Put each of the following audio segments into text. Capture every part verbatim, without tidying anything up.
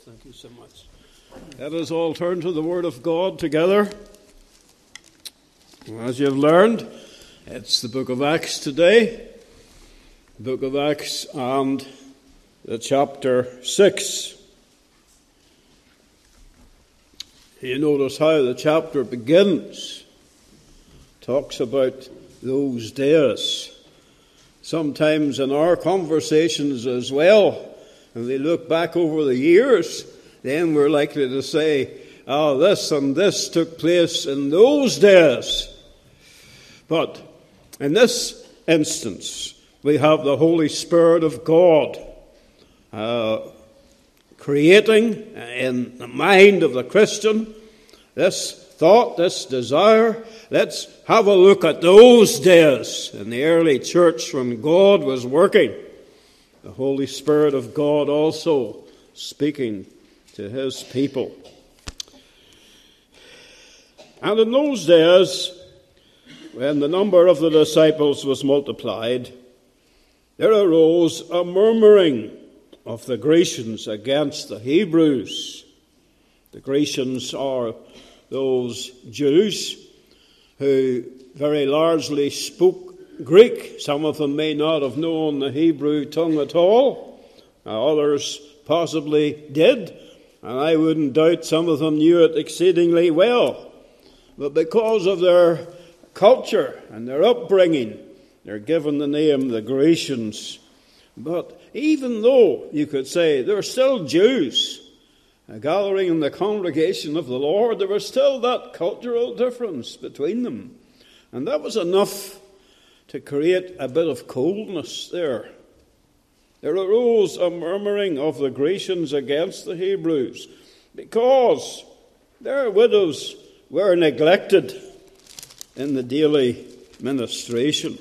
Thank you so much. Let us all turn to the Word of God together. As you have learned, it's the book of Acts today. The book of Acts and the chapter six. You notice how the chapter begins. Talks about those days. Sometimes in our conversations as well, and we look back over the years, then we're likely to say, oh, this and this took place in those days. But in this instance, we have the Holy Spirit of God uh, creating in the mind of the Christian this thought, this desire. Let's have a look at those days in the early church when God was working. The Holy Spirit of God also speaking to his people. And in those days, when the number of the disciples was multiplied, there arose a murmuring of the Grecians against the Hebrews. The Grecians are those Jews who very largely spoke Greek. Some of them may not have known the Hebrew tongue at all. Others possibly did. And I wouldn't doubt some of them knew it exceedingly well. But because of their culture and their upbringing, they're given the name the Grecians. But even though, you could say, they're still Jews, gathering in the congregation of the Lord, there was still that cultural difference between them. And that was enough to create a bit of coldness there. There arose a murmuring of the Grecians against the Hebrews because their widows were neglected in the daily ministration.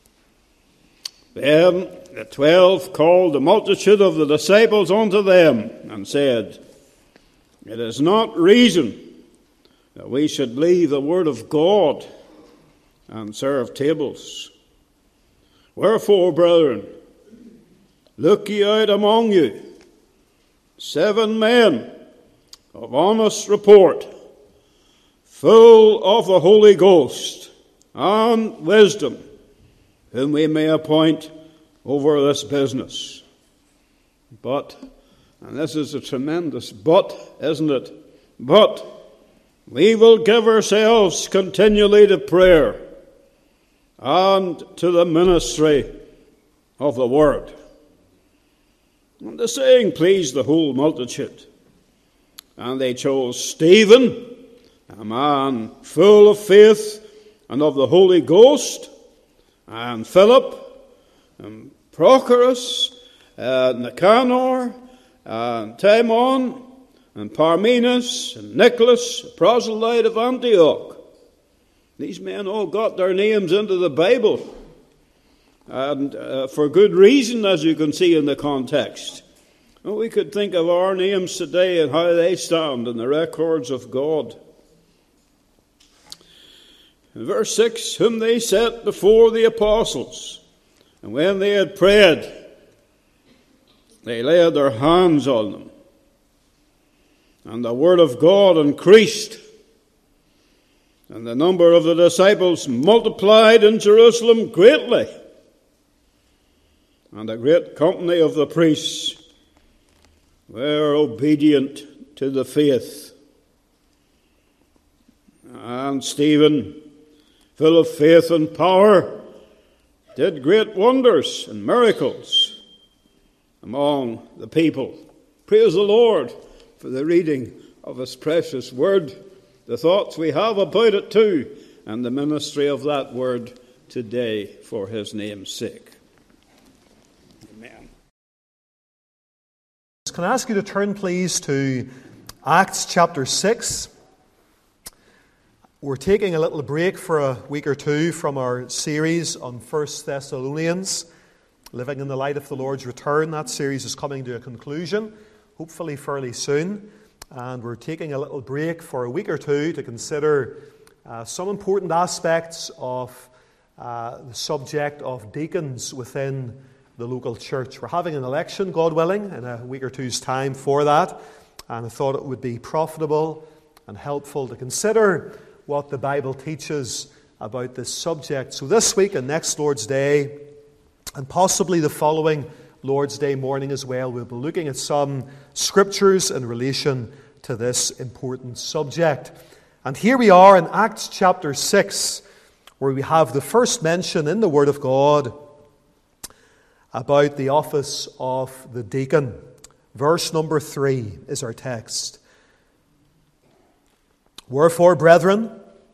Then the twelve called the multitude of the disciples unto them and said, It is not reason that we should leave the word of God and serve tables. Wherefore, brethren, look ye out among you seven men of honest report, full of the Holy Ghost and wisdom, whom we may appoint over this business. But, and this is a tremendous but, isn't it? But we will give ourselves continually to prayer and to the ministry of the word. And the saying pleased the whole multitude. And they chose Stephen, a man full of faith and of the Holy Ghost, and Philip, and Prochorus, and Nicanor, and Timon, and Parmenas, and Nicholas, a proselyte of Antioch. These men all got their names into the Bible, and uh, for good reason, as you can see in the context. Well, we could think of our names today and how they stand in the records of God. In verse six, whom they set before the apostles, and when they had prayed, they laid their hands on them. And the word of God increased, and the number of the disciples multiplied in Jerusalem greatly. And a great company of the priests were obedient to the faith. And Stephen, full of faith and power, did great wonders and miracles among the people. Praise the Lord for the reading of his precious word, the thoughts we have about it too, and the ministry of that word today for his name's sake. Amen. Can I ask you to turn, please, to Acts chapter six. We're taking a little break for a week or two from our series on First Thessalonians, Living in the Light of the Lord's Return. That series is coming to a conclusion, hopefully fairly soon. And we're taking a little break for a week or two to consider uh, some important aspects of uh, the subject of deacons within the local church. We're having an election, God willing, in a week or two's time for that. and I thought it would be profitable and helpful to consider what the Bible teaches about this subject. So this week and next Lord's Day, and possibly the following Lord's Day morning as well, we'll be looking at some scriptures in relation to this important subject. And here we are in Acts chapter six, where we have the first mention in the Word of God about the office of the deacon. Verse number three is our text. Wherefore, brethren,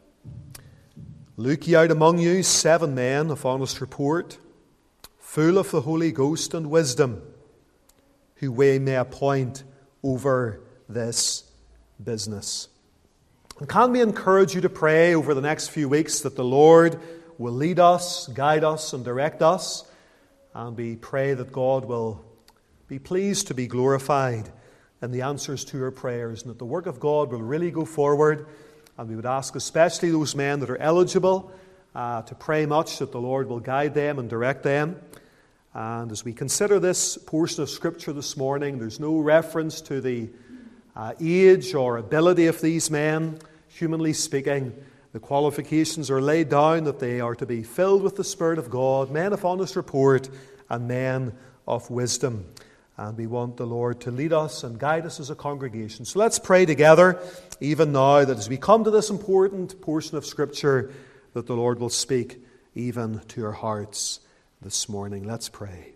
look ye out among you seven men of honest report, full of the Holy Ghost and wisdom, who we may appoint over this business. And can we encourage you to pray over the next few weeks that the Lord will lead us, guide us, and direct us, and we pray that God will be pleased to be glorified in the answers to our prayers, and that the work of God will really go forward. And we would ask especially those men that are eligible uh, to pray much, that the Lord will guide them and direct them. And as we consider this portion of Scripture this morning, there's no reference to the uh, age or ability of these men. Humanly speaking, the qualifications are laid down that they are to be filled with the Spirit of God, men of honest report, and men of wisdom. And we want the Lord to lead us and guide us as a congregation. So let's pray together, even now, that as we come to this important portion of Scripture, that the Lord will speak even to our hearts this morning. Let's pray.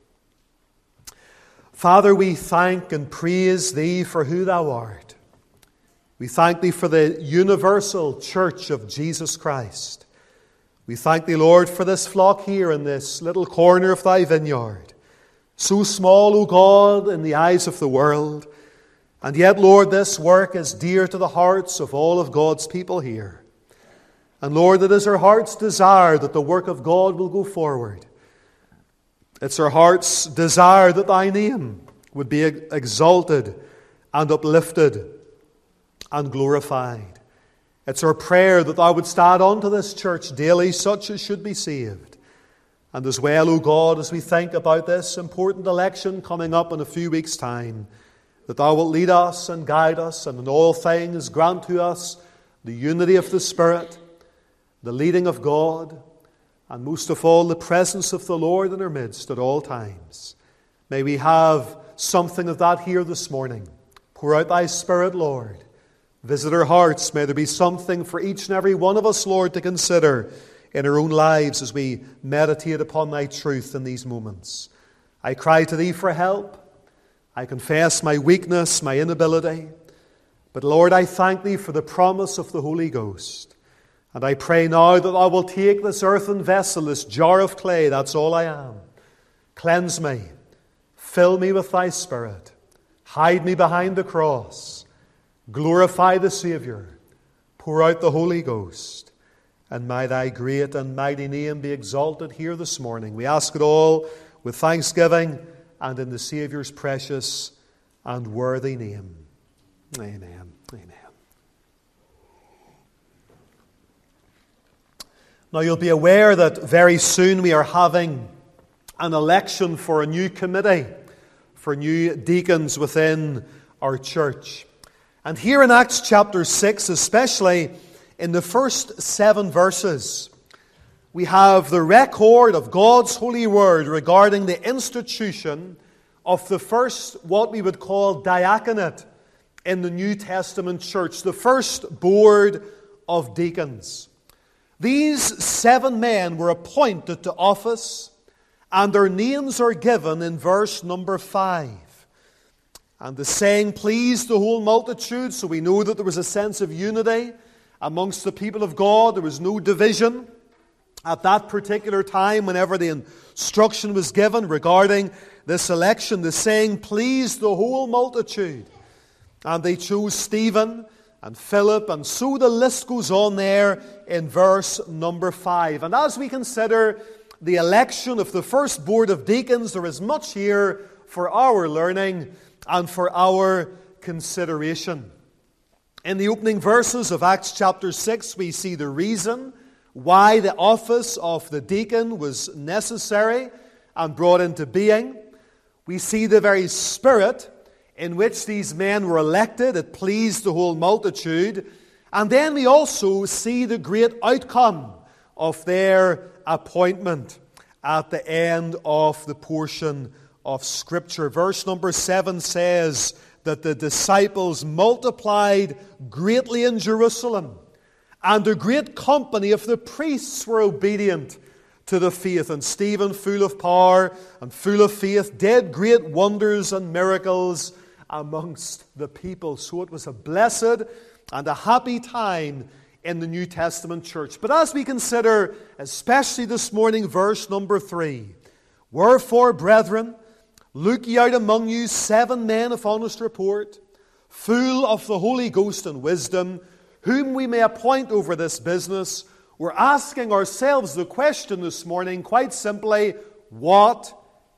Father, we thank and praise Thee for who Thou art. We thank Thee for the universal church of Jesus Christ. We thank Thee, Lord, for this flock here in this little corner of Thy vineyard. So small, O God, in the eyes of the world. And yet, Lord, this work is dear to the hearts of all of God's people here. And Lord, it is our heart's desire that the work of God will go forward. It's our heart's desire that Thy name would be exalted and uplifted and glorified. It's our prayer that Thou would stand unto this church daily, such as should be saved. And as well, O God, as we think about this important election coming up in a few weeks' time, that Thou wilt lead us and guide us, and in all things grant to us the unity of the Spirit, the leading of God, and most of all, the presence of the Lord in our midst at all times. May we have something of that here this morning. Pour out Thy Spirit, Lord. Visit our hearts. May there be something for each and every one of us, Lord, to consider in our own lives as we meditate upon Thy truth in these moments. I cry to Thee for help. I confess my weakness, my inability. But Lord, I thank Thee for the promise of the Holy Ghost. And I pray now that Thou will take this earthen vessel, this jar of clay, that's all I am. Cleanse me. Fill me with Thy Spirit. Hide me behind the cross. Glorify the Saviour. Pour out the Holy Ghost. And may Thy great and mighty name be exalted here this morning. We ask it all with thanksgiving and in the Saviour's precious and worthy name. Amen. Amen. Now you'll be aware that very soon we are having an election for a new committee, for new deacons within our church. And here in Acts chapter six, especially in the first seven verses, we have the record of God's holy word regarding the institution of the first, what we would call diaconate in the New Testament church, the first board of deacons. These seven men were appointed to office, and their names are given in verse number five. And the saying pleased the whole multitude, so we know that there was a sense of unity amongst the people of God. There was no division at that particular time whenever the instruction was given regarding this election. The saying pleased the whole multitude. And they chose Stephen and Philip, and so the list goes on there in verse number five. And as we consider the election of the first board of deacons, there is much here for our learning and for our consideration. In the opening verses of Acts chapter six, we see the reason why the office of the deacon was necessary and brought into being. We see the very spirit in which these men were elected. It pleased the whole multitude. And then we also see the great outcome of their appointment at the end of the portion of Scripture. Verse number seven says that the disciples multiplied greatly in Jerusalem, and a great company of the priests were obedient to the faith. And Stephen, full of power and full of faith, did great wonders and miracles amongst the people. So it was a blessed and a happy time in the New Testament church. But as we consider, especially this morning, verse number three, wherefore, brethren, look ye out among you seven men of honest report, full of the Holy Ghost and wisdom, whom we may appoint over this business. We're asking ourselves the question this morning, quite simply, what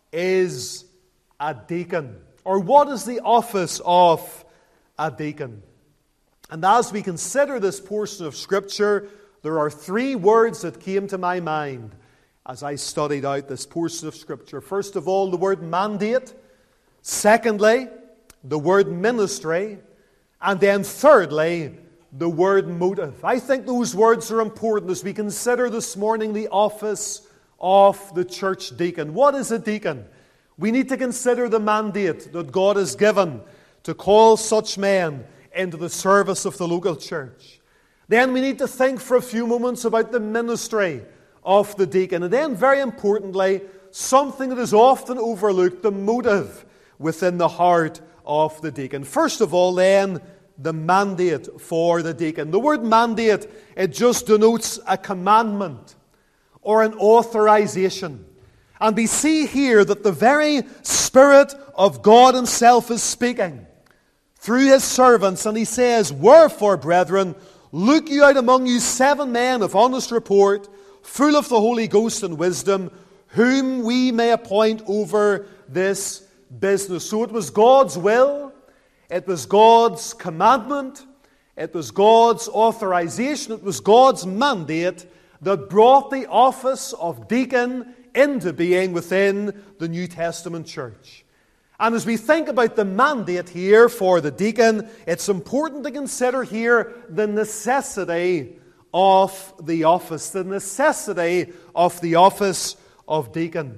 is a deacon? Or what is the office of a deacon? And as we consider this portion of Scripture, there are three words that came to my mind as I studied out this portion of Scripture. First of all, the word mandate. Secondly, the word ministry. And then thirdly, the word motive. I think those words are important as we consider this morning the office of the church deacon. What is a deacon? We need to consider the mandate that God has given to call such men into the service of the local church. Then we need to think for a few moments about the ministry of the deacon. And then, very importantly, something that is often overlooked, the motive within the heart of the deacon. First of all, then, the mandate for the deacon. The word mandate, it just denotes a commandment or an authorization. And we see here that the very Spirit of God Himself is speaking through His servants, and He says, wherefore, brethren, look you out among you seven men of honest report, full of the Holy Ghost and wisdom, whom we may appoint over this business. So it was God's will, it was God's commandment, it was God's authorization, it was God's mandate that brought the office of deacon into being within the New Testament church. And as we think about the mandate here for the deacon, it's important to consider here the necessity of the office, the necessity of the office of deacon.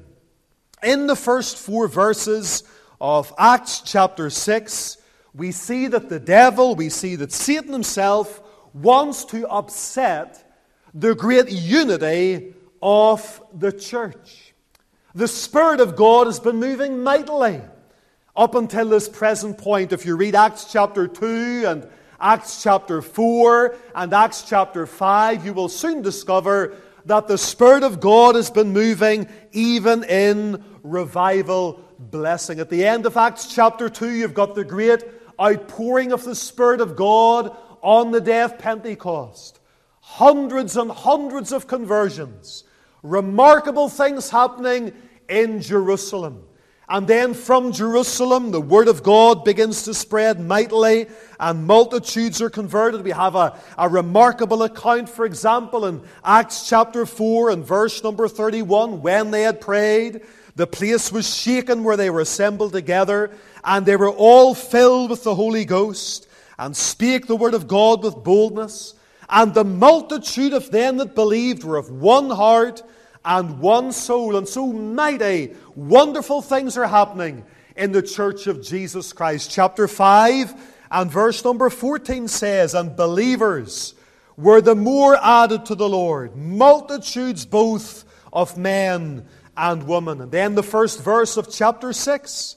In the first four verses of Acts chapter six, we see that the devil, we see that Satan himself wants to upset the great unity of the church. The Spirit of God has been moving mightily up until this present point. If you read Acts chapter two and Acts chapter four and Acts chapter five, you will soon discover that the Spirit of God has been moving even in revival blessing. At the end of Acts chapter two, you've got the great outpouring of the Spirit of God on the day of Pentecost. Hundreds and hundreds of conversions. Remarkable things happening in Jerusalem. And then from Jerusalem, the Word of God begins to spread mightily, and multitudes are converted. We have a, a remarkable account, for example, in Acts chapter four and verse number thirty-one. When they had prayed, the place was shaken where they were assembled together, and they were all filled with the Holy Ghost, and spake the Word of God with boldness. And the multitude of them that believed were of one heart and one soul. And so mighty, wonderful things are happening in the church of Jesus Christ. Chapter five and verse number fourteen says, and believers were the more added to the Lord, multitudes both of men and women. And then the first verse of chapter six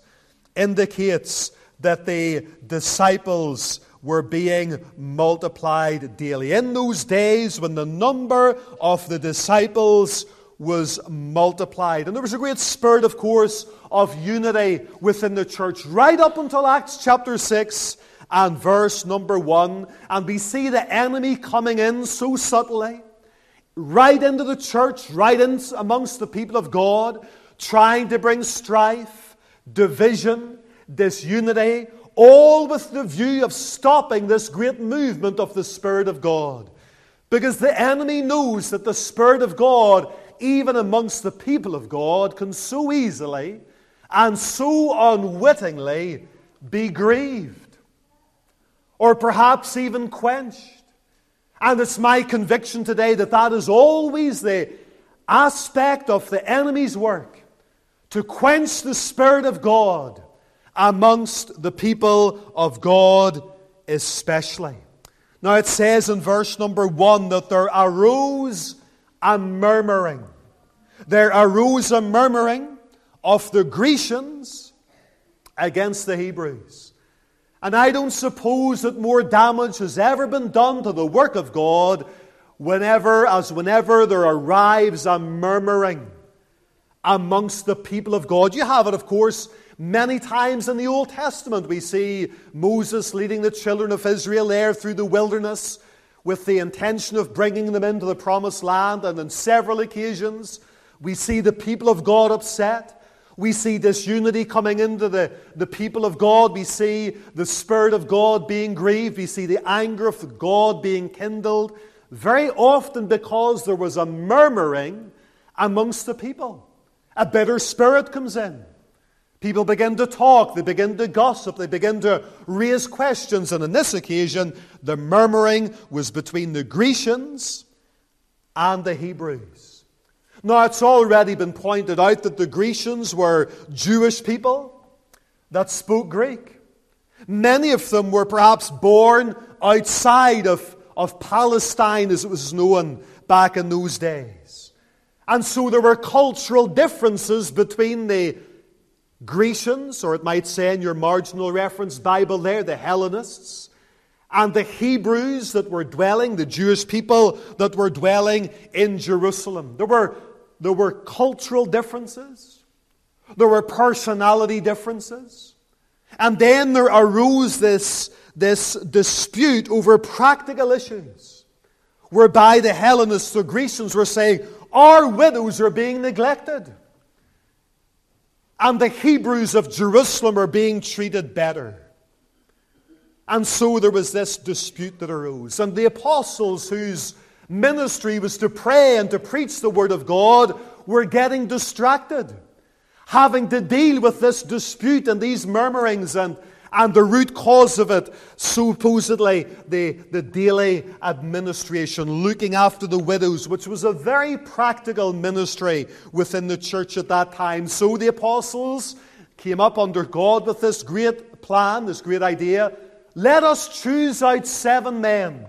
indicates that the disciples were being multiplied daily. In those days when the number of the disciples was multiplied. And there was a great spirit, of course, of unity within the church, right up until Acts chapter six and verse number one. And we see the enemy coming in so subtly, right into the church, right in amongst the people of God, trying to bring strife, division, disunity, all with the view of stopping this great movement of the Spirit of God. Because the enemy knows that the Spirit of God, even amongst the people of God, can so easily and so unwittingly be grieved, or perhaps even quenched. And it's my conviction today that that is always the aspect of the enemy's work, to quench the Spirit of God amongst the people of God especially. Now it says in verse number one that there arose a murmuring. There arose a murmuring of the Grecians against the Hebrews. And I don't suppose that more damage has ever been done to the work of God whenever, as whenever there arrives a murmuring amongst the people of God. You have it, of course, many times in the Old Testament. We see Moses leading the children of Israel there through the wilderness with the intention of bringing them into the promised land. And on several occasions, we see the people of God upset. We see disunity coming into the, the people of God. We see the Spirit of God being grieved. We see the anger of God being kindled. Very often because there was a murmuring amongst the people. A bitter spirit comes in. People begin to talk, they begin to gossip, they begin to raise questions. And on this occasion, the murmuring was between the Grecians and the Hebrews. Now, it's already been pointed out that the Grecians were Jewish people that spoke Greek. Many of them were perhaps born outside of, of Palestine, as it was known back in those days. And so there were cultural differences between the Grecians, or it might say in your marginal reference Bible there, the Hellenists, and the Hebrews that were dwelling, the Jewish people that were dwelling in Jerusalem. There were, there were cultural differences. There were personality differences. And then there arose this, this dispute over practical issues, whereby the Hellenists, the Grecians, were saying, our widows are being neglected. And the Hebrews of Jerusalem are being treated better. And so there was this dispute that arose. And the apostles, whose ministry was to pray and to preach the Word of God, were getting distracted, having to deal with this dispute and these murmurings and, and the root cause of it, supposedly the, the daily administration, looking after the widows, which was a very practical ministry within the church at that time. So the apostles came up under God with this great plan, this great idea. Let us choose out seven men,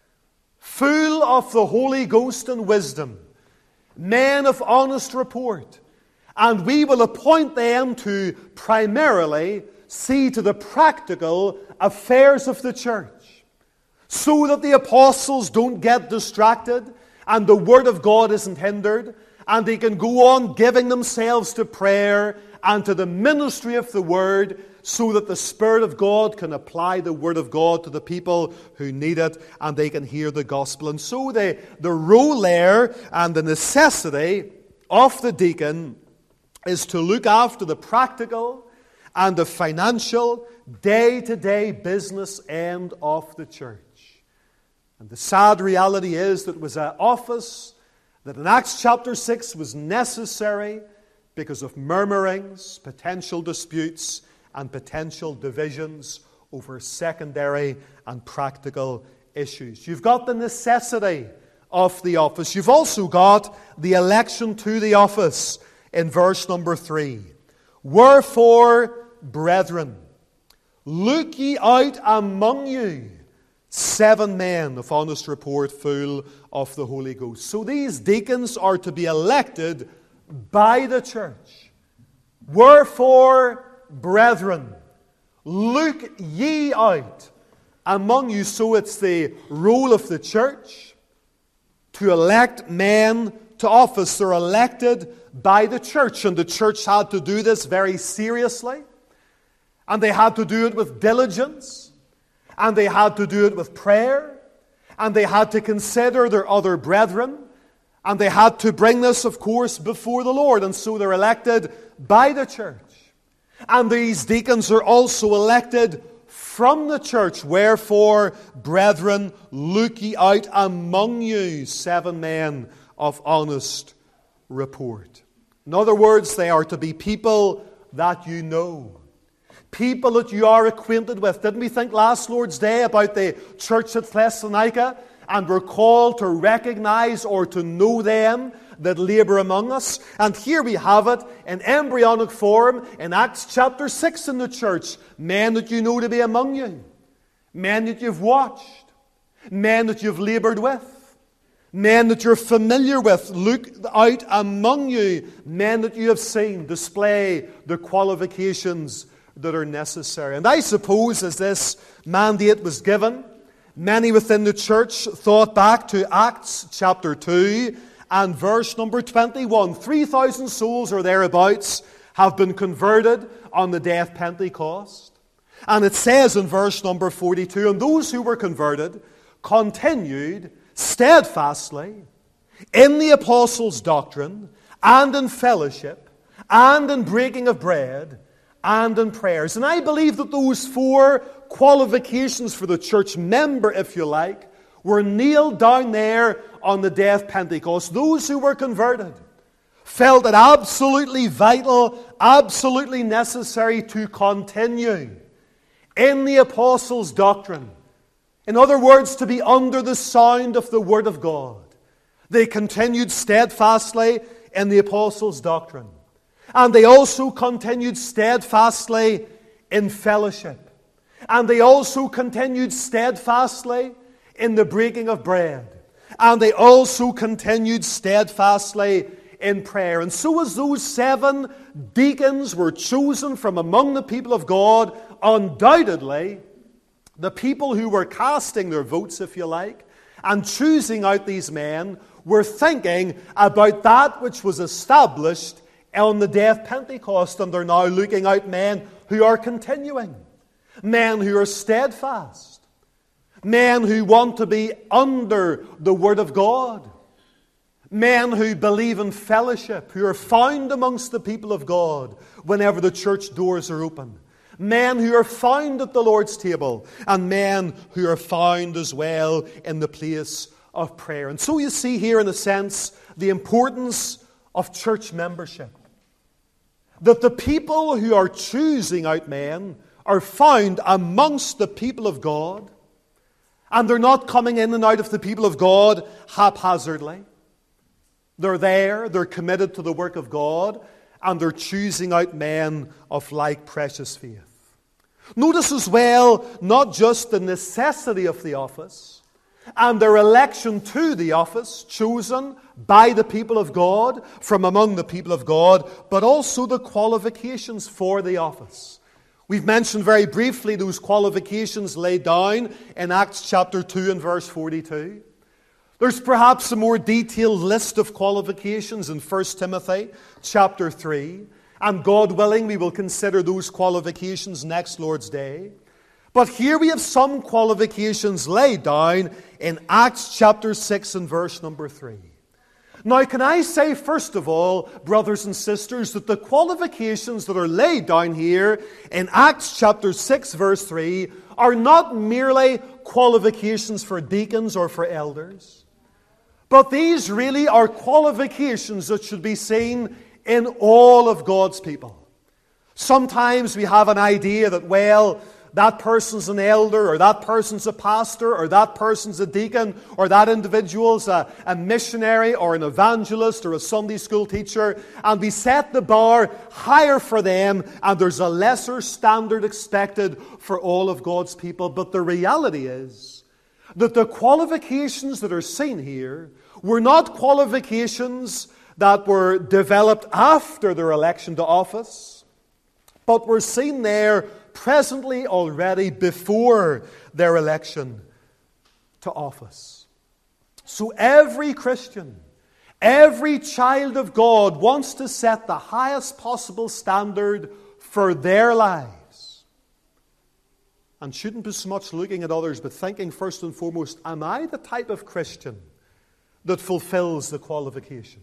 full of the Holy Ghost and wisdom, men of honest report, and we will appoint them to primarily see to the practical affairs of the church, so that the apostles don't get distracted and the Word of God isn't hindered, and they can go on giving themselves to prayer and to the ministry of the Word, so that the Spirit of God can apply the Word of God to the people who need it, and they can hear the gospel. And so the, the role there and the necessity of the deacon is to look after the practical and the financial, day-to-day business end of the church. And the sad reality is that it was an office that in Acts chapter six was necessary because of murmurings, potential disputes, and potential divisions over secondary and practical issues. You've got the necessity of the office. You've also got the election to the office in verse number three. Wherefore, brethren, look ye out among you seven men of honest report, full of the Holy Ghost. So these deacons are to be elected by the church. Wherefore, brethren, look ye out among you. So it's the role of the church to elect men to office. They're elected by the church, and the church had to do this very seriously. And they had to do it with diligence. And they had to do it with prayer. And they had to consider their other brethren. And they had to bring this, of course, before the Lord. And so they're elected by the church. And these deacons are also elected from the church. Wherefore, brethren, look ye out among you seven men of honest report. In other words, they are to be people that you know. people that you are acquainted with. Didn't we think last Lord's Day about the church at Thessalonica? And we're called to recognize or to know them that labour among us. And here we have it in embryonic form in Acts chapter six in the church. Men that you know to be among you. Men that you've watched. Men that you've laboured with. Men that you're familiar with. Look out among you. Men that you have seen display the qualifications that are necessary. And I suppose as this mandate was given, many within the church thought back to Acts chapter two and verse number twenty-one. three thousand souls or thereabouts have been converted on the day of Pentecost. And it says in verse number forty-two, and those who were converted continued steadfastly in the apostles' doctrine and in fellowship and in breaking of bread and in prayers. And I believe that those four qualifications for the church member, if you like, were nailed down there on the day of Pentecost. Those who were converted felt it absolutely vital, absolutely necessary to continue in the apostles' doctrine. In other words, to be under the sound of the Word of God. They continued steadfastly in the apostles' doctrine. And they also continued steadfastly in fellowship. And they also continued steadfastly in the breaking of bread. And they also continued steadfastly in prayer. And so as those seven deacons were chosen from among the people of God, undoubtedly, the people who were casting their votes, if you like, and choosing out these men were thinking about that which was established on the day of Pentecost. And they're now looking out men who are continuing. Men who are steadfast. Men who want to be under the Word of God. Men who believe in fellowship, who are found amongst the people of God whenever the church doors are open. Men who are found at the Lord's table, and men who are found as well in the place of prayer. And so you see here, in a sense, the importance of church membership. That the people who are choosing out men are found amongst the people of God, and they're not coming in and out of the people of God haphazardly. They're there, they're committed to the work of God, and they're choosing out men of like precious faith. Notice as well, not just the necessity of the office and their election to the office, chosen by the people of God, from among the people of God, but also the qualifications for the office. We've mentioned very briefly those qualifications laid down in Acts chapter two and verse forty-two. There's perhaps a more detailed list of qualifications in First Timothy chapter three. And God willing, we will consider those qualifications next Lord's Day. But here we have some qualifications laid down in Acts chapter six and verse number three. Now, can I say, first of all, brothers and sisters, that the qualifications that are laid down here in Acts chapter six, verse three, are not merely qualifications for deacons or for elders, but these really are qualifications that should be seen in all of God's people. Sometimes we have an idea that, well, that person's an elder, or that person's a pastor, or that person's a deacon, or that individual's a, a missionary, or an evangelist, or a Sunday school teacher, and we set the bar higher for them, and there's a lesser standard expected for all of God's people. But the reality is that the qualifications that are seen here were not qualifications that were developed after their election to office, but were seen there presently already before their election to office. So every Christian, every child of God wants to set the highest possible standard for their lives. And shouldn't be so much looking at others, but thinking first and foremost, am I the type of Christian that fulfills the qualifications?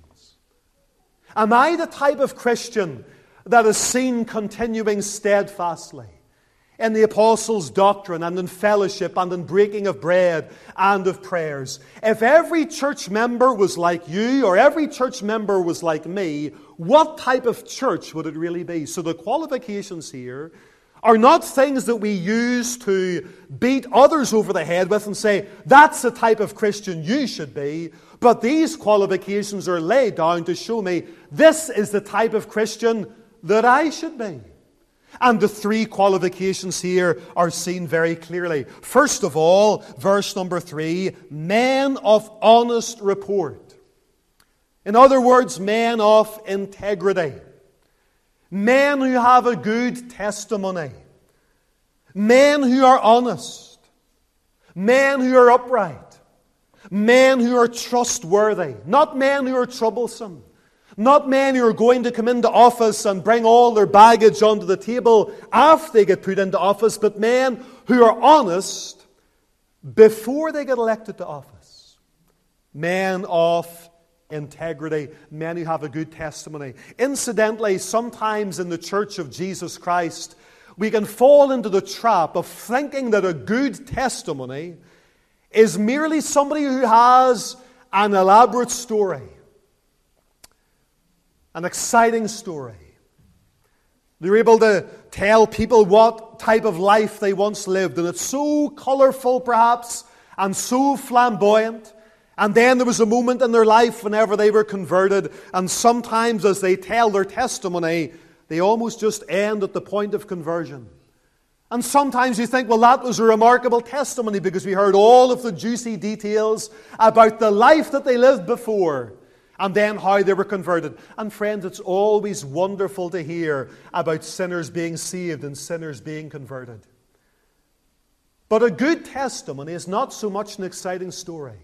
Am I the type of Christian that is seen continuing steadfastly in the apostles' doctrine and in fellowship and in breaking of bread and of prayers? If every church member was like you, or every church member was like me, what type of church would it really be? So the qualifications here are not things that we use to beat others over the head with and say, that's the type of Christian you should be. But these qualifications are laid down to show me this is the type of Christian that I should be. And the three qualifications here are seen very clearly. First of all, verse number three, men of honest report. In other words, men of integrity. Men who have a good testimony. Men who are honest. Men who are upright. Men who are trustworthy. Not men who are troublesome. Not men who are going to come into office and bring all their baggage onto the table after they get put into office, but men who are honest before they get elected to office. Men of integrity, men who have a good testimony. Incidentally, sometimes in the Church of Jesus Christ, we can fall into the trap of thinking that a good testimony is merely somebody who has an elaborate story. An exciting story. They're able to tell people what type of life they once lived. And it's so colourful, perhaps, and so flamboyant. And then there was a moment in their life whenever they were converted. And sometimes as they tell their testimony, they almost just end at the point of conversion. And sometimes you think, well, that was a remarkable testimony because we heard all of the juicy details about the life that they lived before. And then how they were converted. And friends, it's always wonderful to hear about sinners being saved and sinners being converted. But a good testimony is not so much an exciting story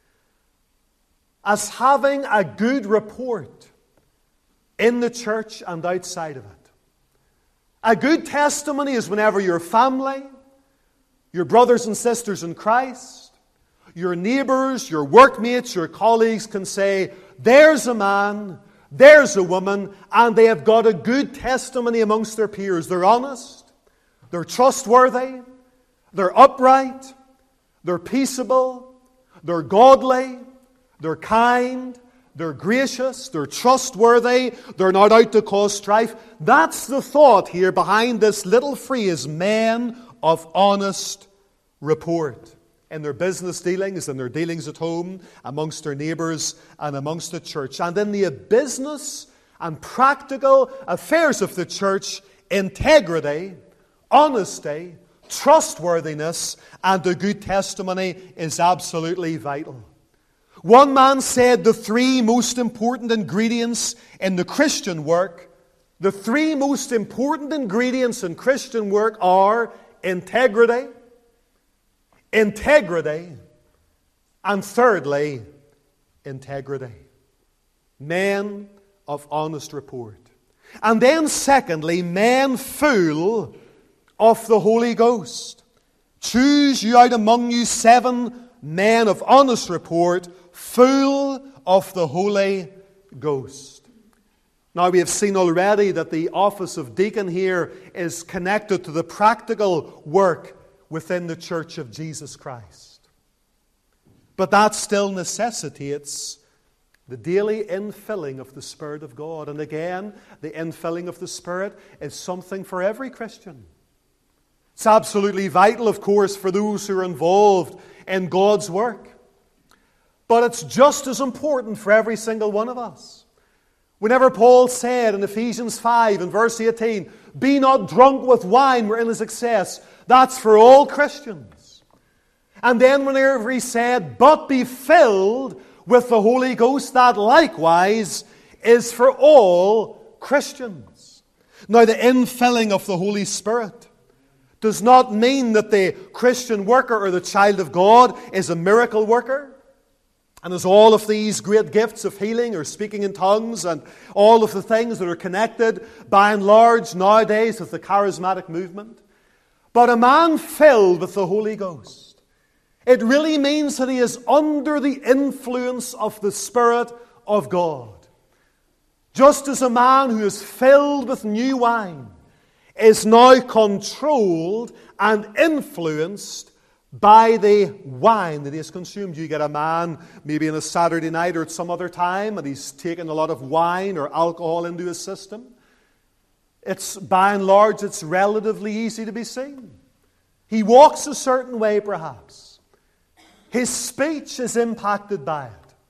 as having a good report in the church and outside of it. A good testimony is whenever your family, your brothers and sisters in Christ, your neighbours, your workmates, your colleagues can say, there's a man, there's a woman, and they have got a good testimony amongst their peers. They're honest, they're trustworthy, they're upright, they're peaceable, they're godly, they're kind, they're gracious, they're trustworthy, they're not out to cause strife. That's the thought here behind this little phrase, men of honest report. In their business dealings, in their dealings at home, amongst their neighbours and amongst the church. And in the business and practical affairs of the church, integrity, honesty, trustworthiness, and a good testimony is absolutely vital. One man said the three most important ingredients in the Christian work, the three most important ingredients in Christian work are integrity, Integrity, and thirdly, integrity. Men of honest report. And then secondly, men full of the Holy Ghost. Choose you out among you seven men of honest report, full of the Holy Ghost. Now we have seen already that the office of deacon here is connected to the practical work within the Church of Jesus Christ. But that still necessitates the daily infilling of the Spirit of God. And again, the infilling of the Spirit is something for every Christian. It's absolutely vital, of course, for those who are involved in God's work. But it's just as important for every single one of us. Whenever Paul said in Ephesians five and verse eighteen, be not drunk with wine wherein is excess, that's for all Christians. And then whenever he said, but be filled with the Holy Ghost, that likewise is for all Christians. Now the infilling of the Holy Spirit does not mean that the Christian worker or the child of God is a miracle worker and has all of these great gifts of healing or speaking in tongues and all of the things that are connected by and large nowadays with the charismatic movement. But a man filled with the Holy Ghost, it really means that he is under the influence of the Spirit of God. Just as a man who is filled with new wine is now controlled and influenced by the wine that he has consumed. You get a man maybe on a Saturday night or at some other time and he's taken a lot of wine or alcohol into his system. it's by and large, it's relatively easy to be seen. He walks a certain way, perhaps. His speech is impacted by it.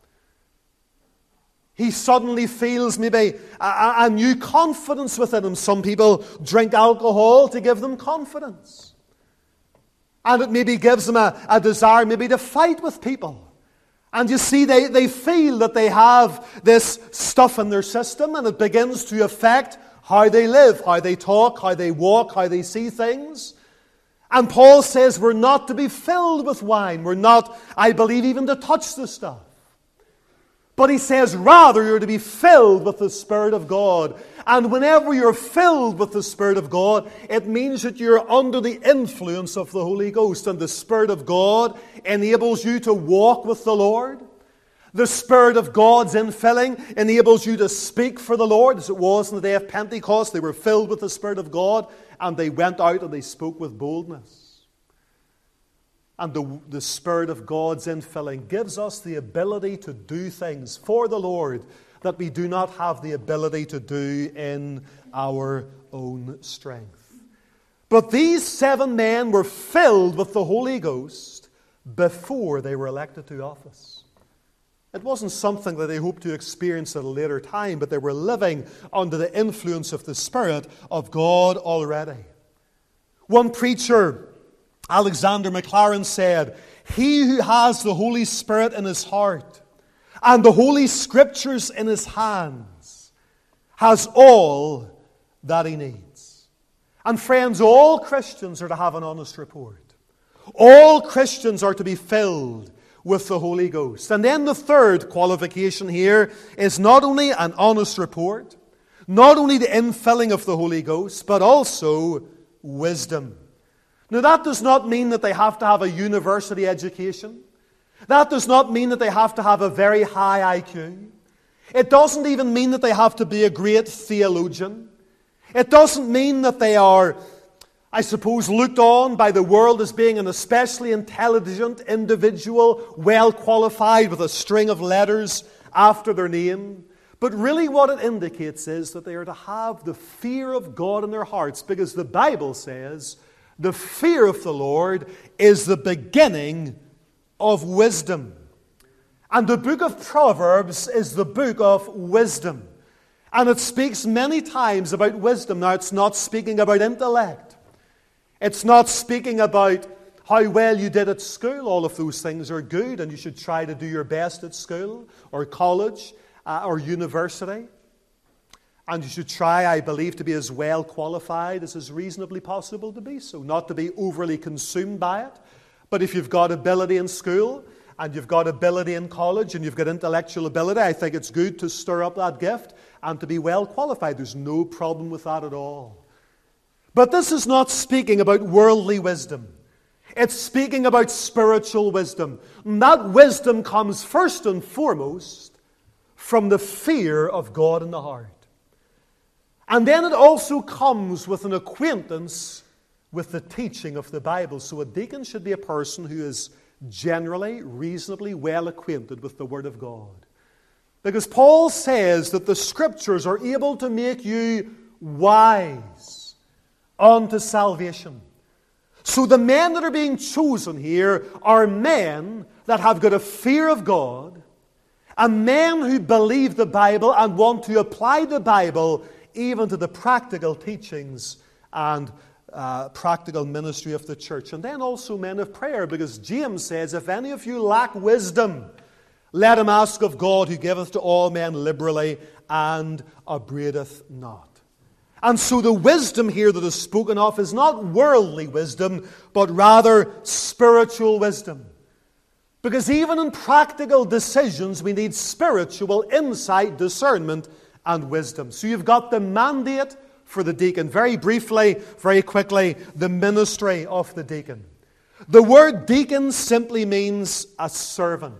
He suddenly feels maybe a, a new confidence within him. Some people drink alcohol to give them confidence. And it maybe gives them a, a desire maybe to fight with people. And you see, they, they feel that they have this stuff in their system, and it begins to affect how they live, how they talk, how they walk, how they see things. And Paul says we're not to be filled with wine. We're not, I believe, even to touch the stuff. But he says, rather, you're to be filled with the Spirit of God. And whenever you're filled with the Spirit of God, it means that you're under the influence of the Holy Ghost. And the Spirit of God enables you to walk with the Lord. The Spirit of God's infilling enables you to speak for the Lord, as it was on the day of Pentecost. They were filled with the Spirit of God, and they went out and they spoke with boldness. And the, the Spirit of God's infilling gives us the ability to do things for the Lord that we do not have the ability to do in our own strength. But these seven men were filled with the Holy Ghost before they were elected to office. It wasn't something that they hoped to experience at a later time, but they were living under the influence of the Spirit of God already. One preacher, Alexander Maclaren, said, "He who has the Holy Spirit in his heart and the Holy Scriptures in his hands has all that he needs." And friends, all Christians are to have an honest report. All Christians are to be filled with the Holy Ghost. And then the third qualification here is not only an honest report, not only the infilling of the Holy Ghost, but also wisdom. Now, that does not mean that they have to have a university education. That does not mean that they have to have a very high I Q. It doesn't even mean that they have to be a great theologian. It doesn't mean that they are, I suppose, looked on by the world as being an especially intelligent individual, well qualified with a string of letters after their name. But really what it indicates is that they are to have the fear of God in their hearts, because the Bible says the fear of the Lord is the beginning of wisdom. And the book of Proverbs is the book of wisdom. And it speaks many times about wisdom. Now, it's not speaking about intellect. It's not speaking about how well you did at school. All of those things are good, and you should try to do your best at school or college uh, or university. And you should try, I believe, to be as well qualified as is reasonably possible to be so. Not to be overly consumed by it. But if you've got ability in school, and you've got ability in college, and you've got intellectual ability, I think it's good to stir up that gift and to be well qualified. There's no problem with that at all. But this is not speaking about worldly wisdom. It's speaking about spiritual wisdom. And that wisdom comes first and foremost from the fear of God in the heart. And then it also comes with an acquaintance with the teaching of the Bible. So a deacon should be a person who is generally, reasonably well acquainted with the Word of God. Because Paul says that the Scriptures are able to make you wise unto salvation. So the men that are being chosen here are men that have got a fear of God, and men who believe the Bible and want to apply the Bible even to the practical teachings and uh, practical ministry of the church. And then also men of prayer, because James says, if any of you lack wisdom, let him ask of God, who giveth to all men liberally and upbraideth not. And so the wisdom here that is spoken of is not worldly wisdom, but rather spiritual wisdom. Because even in practical decisions, we need spiritual insight, discernment, and wisdom. So you've got the mandate for the deacon. Very briefly, very quickly, the ministry of the deacon. The word deacon simply means a servant,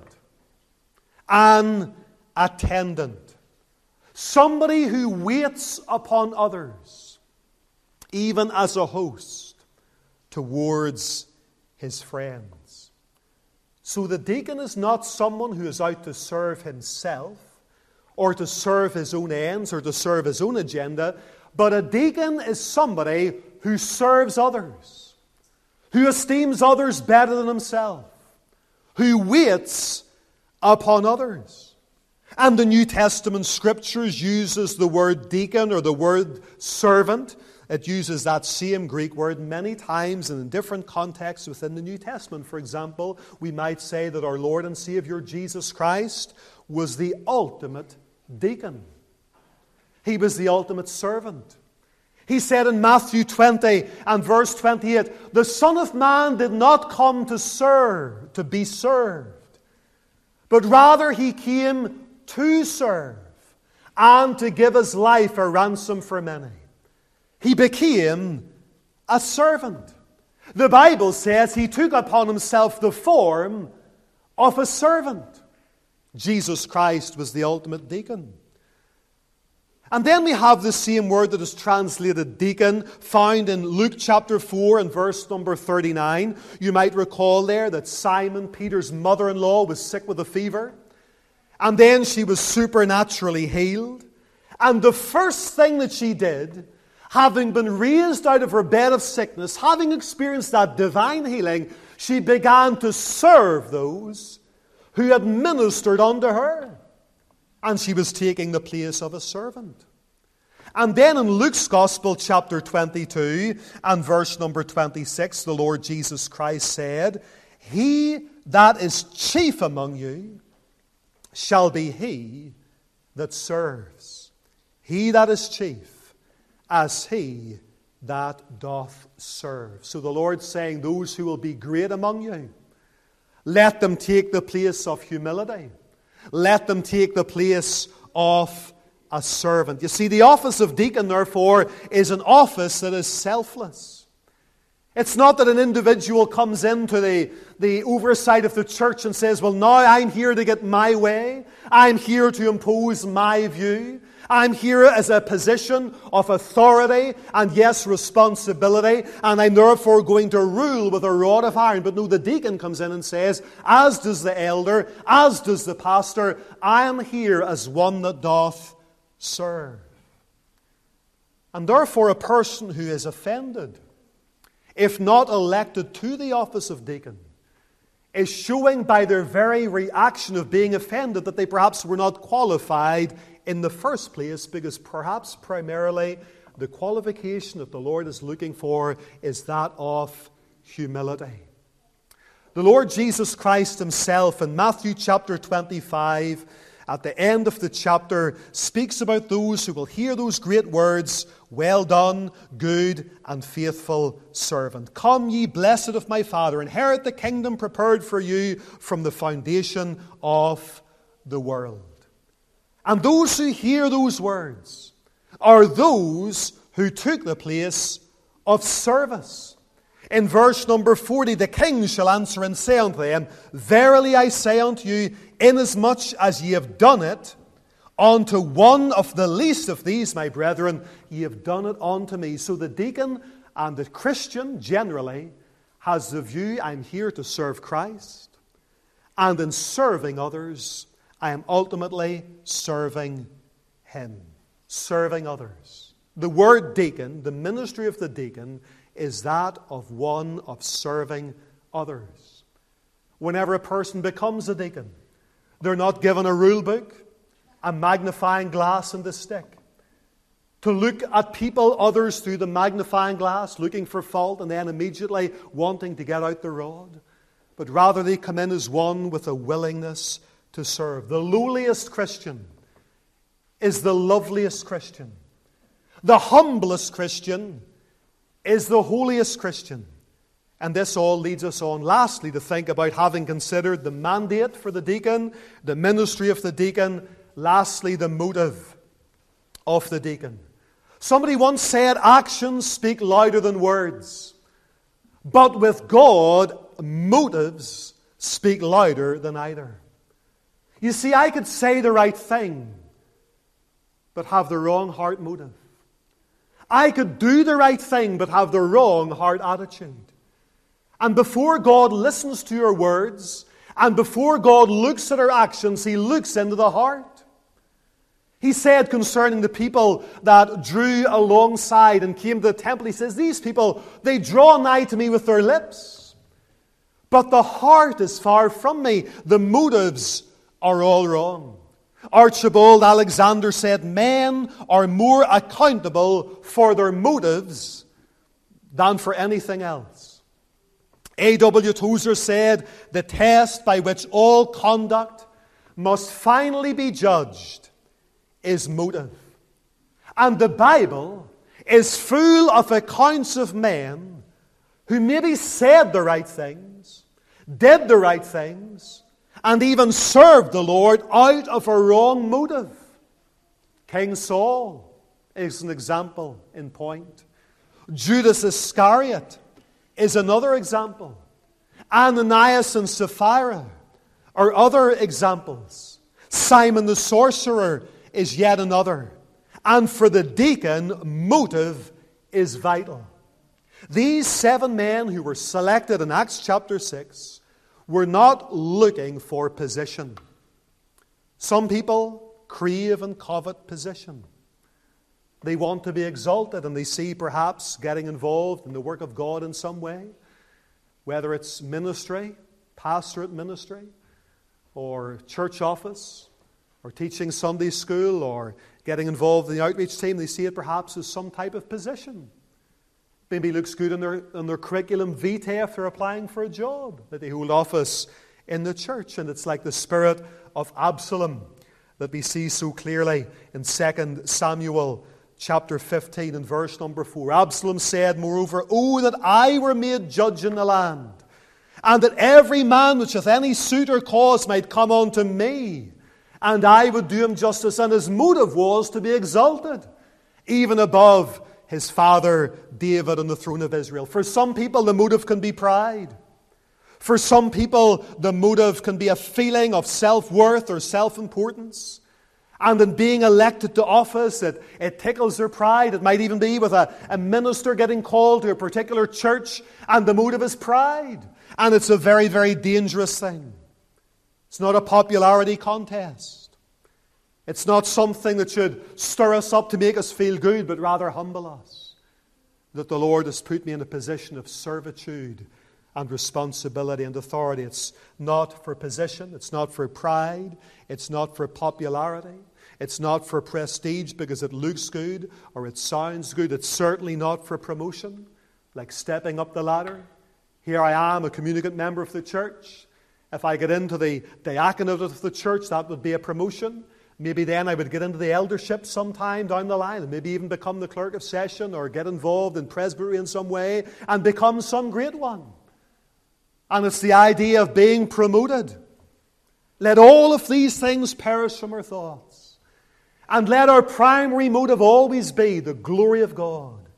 an attendant, somebody who waits upon others, even as a host towards his friends. So the deacon is not someone who is out to serve himself, or to serve his own ends, or to serve his own agenda, But a deacon is somebody who serves others, who esteems others better than himself, who waits upon others. And the New Testament Scriptures uses the word deacon or the word servant. It uses that same Greek word many times and in different contexts within the New Testament. For example, we might say that our Lord and Savior Jesus Christ was the ultimate deacon. He was the ultimate servant. He said in Matthew twenty and verse twenty-eight, the Son of Man did not come to serve, to be served, but rather he came to serve and to give his life a ransom for many. He became a servant. The Bible says he took upon himself the form of a servant. Jesus Christ was the ultimate deacon. And then we have the same word that is translated deacon found in Luke chapter four and verse number thirty-nine. You might recall there that Simon Peter's mother-in-law was sick with a fever. And then she was supernaturally healed. And the first thing that she did, having been raised out of her bed of sickness, having experienced that divine healing, she began to serve those who had ministered unto her. And she was taking the place of a servant. And then in Luke's Gospel, chapter twenty-two, and verse number twenty-six, the Lord Jesus Christ said, he that is chief among you shall be he that serves. He that is chief, as he that doth serve. So the Lord's saying, those who will be great among you, let them take the place of humility. Let them take the place of a servant. You see, the office of deacon, therefore, is an office that is selfless. It's not that an individual comes into the, the oversight of the church and says, well, now I'm here to get my way. I'm here to impose my view. I'm here as a position of authority and, yes, responsibility, and I'm therefore going to rule with a rod of iron. But no, the deacon comes in and says, as does the elder, as does the pastor, I am here as one that doth serve. And therefore, a person who is offended, if not elected to the office of deacon, is showing by their very reaction of being offended that they perhaps were not qualified in the first place, because perhaps primarily the qualification that the Lord is looking for is that of humility. The Lord Jesus Christ himself in Matthew chapter twenty-five, at the end of the chapter, speaks about those who will hear those great words, well done, good and faithful servant. Come ye blessed of my Father, inherit the kingdom prepared for you from the foundation of the world. And those who hear those words are those who took the place of service. In verse number forty, the king shall answer and say unto them, verily I say unto you, inasmuch as ye have done it unto one of the least of these, my brethren, ye have done it unto me. So the deacon and the Christian generally has the view, I'm here to serve Christ. And in serving others, I am ultimately serving him. Serving others. The word deacon, the ministry of the deacon, is that of one of serving others. Whenever a person becomes a deacon, they're not given a rule book, a magnifying glass and a stick, to look at people, others, through the magnifying glass, looking for fault and then immediately wanting to get out the rod. But rather they come in as one with a willingness to serve. The lowliest Christian is the loveliest Christian. The humblest Christian is the holiest Christian. And this all leads us on, lastly, to think about, having considered the mandate for the deacon, the ministry of the deacon, lastly, the motive of the deacon. Somebody once said, actions speak louder than words. But with God, motives speak louder than either. You see, I could say the right thing, but have the wrong heart motive. I could do the right thing, but have the wrong heart attitude. And before God listens to your words, and before God looks at our actions, He looks into the heart. He said concerning the people that drew alongside and came to the temple, he says, these people, they draw nigh to me with their lips, but the heart is far from me. The motives are all wrong. Archibald Alexander said, men are more accountable for their motives than for anything else. A W Tozer said, the test by which all conduct must finally be judged is motive. And the Bible is full of accounts of men who maybe said the right things, did the right things, and even served the Lord out of a wrong motive. King Saul is an example in point. Judas Iscariot is another example. Ananias and Sapphira are other examples. Simon the sorcerer is yet another. And for the deacon, motive is vital. These seven men who were selected in Acts chapter six were not looking for position. Some people crave and covet position. They want to be exalted, and they see perhaps getting involved in the work of God in some way, whether it's ministry, pastorate ministry, or church office, or teaching Sunday school, or getting involved in the outreach team. They see it perhaps as some type of position. Maybe it looks good in their, in their curriculum vitae if they're applying for a job, that they hold office in the church. And it's like the spirit of Absalom that we see so clearly in Second Samuel chapter fifteen and verse number four. Absalom said, moreover, oh, that I were made judge in the land, and that every man which hath any suit or cause might come unto me, and I would do him justice. And his motive was to be exalted, even above his father David on the throne of Israel. For some people, the motive can be pride. For some people, the motive can be a feeling of self-worth or self-importance. And in being elected to office, it, it tickles their pride. It might even be with a, a minister getting called to a particular church, and the motive is pride. And it's a very, very dangerous thing. It's not a popularity contest. It's not something that should stir us up to make us feel good, but rather humble us. That the Lord has put me in a position of servitude and responsibility and authority. It's not for position. It's not for pride. It's not for popularity. It's not for prestige because it looks good or it sounds good. It's certainly not for promotion, like stepping up the ladder. Here I am, a communicant member of the church. If I get into the diaconate of the church, that would be a promotion. Maybe then I would get into the eldership sometime down the line, and maybe even become the clerk of session or get involved in presbytery in some way and become some great one. And it's the idea of being promoted. Let all of these things perish from our thoughts. And let our primary motive always be the glory of God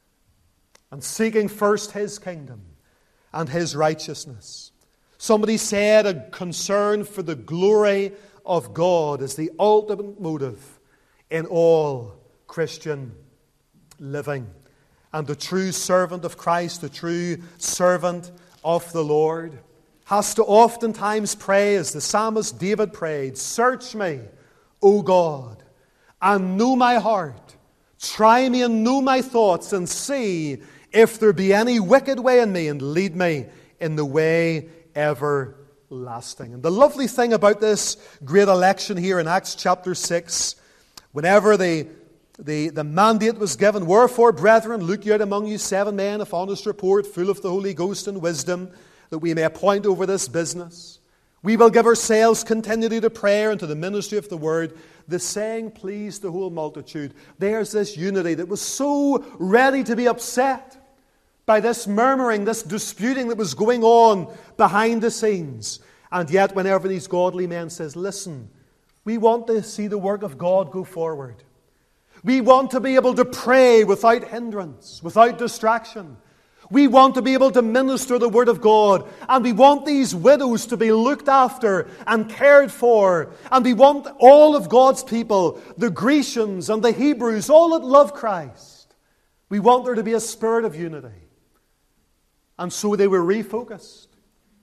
and seeking first His kingdom and His righteousness. Somebody said a concern for the glory of God is the ultimate motive in all Christian living. And the true servant of Christ, the true servant of the Lord, has to oftentimes pray as the psalmist David prayed, search me, O God, and know my heart. Try me and know my thoughts, and see if there be any wicked way in me, and lead me in the way everlasting. And the lovely thing about this great election here in Acts chapter six, whenever the, the, the mandate was given, wherefore, brethren, look ye out among you seven men of honest report, full of the Holy Ghost and wisdom, that we may appoint over this business. We will give ourselves continually to prayer and to the ministry of the word. The saying pleased the whole multitude. There's this unity that was so ready to be upset by this murmuring, this disputing that was going on behind the scenes. And yet whenever these godly men says, listen, we want to see the work of God go forward. We want to be able to pray without hindrance, without distraction. We want to be able to minister the Word of God. And we want these widows to be looked after and cared for. And we want all of God's people, the Grecians and the Hebrews, all that love Christ. We want there to be a spirit of unity. And so they were refocused.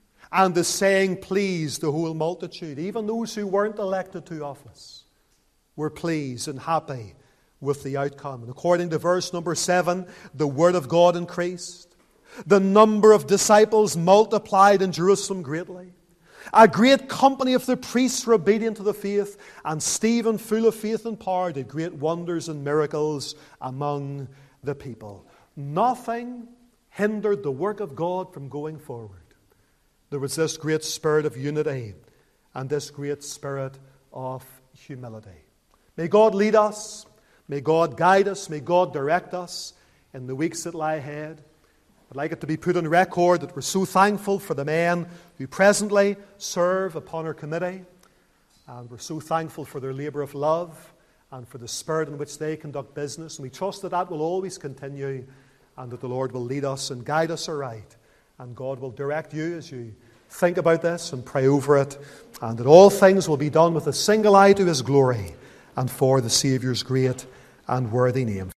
And the saying pleased the whole multitude, even those who weren't elected to office. were pleased and happy with the outcome. And according to verse number seven, the word of God increased. The number of disciples multiplied in Jerusalem greatly. A great company of the priests were obedient to the faith, and Stephen, full of faith and power, did great wonders and miracles among the people. Nothing hindered the work of God from going forward. There was this great spirit of unity and this great spirit of humility. May God lead us. May God guide us. May God direct us in the weeks that lie ahead. I'd like it to be put on record that we're so thankful for the men who presently serve upon our committee. And we're so thankful for their labour of love and for the spirit in which they conduct business. And we trust that that will always continue and that the Lord will lead us and guide us aright. And God will direct you as you think about this and pray over it. And that all things will be done with a single eye to His glory and for the Saviour's great and worthy name.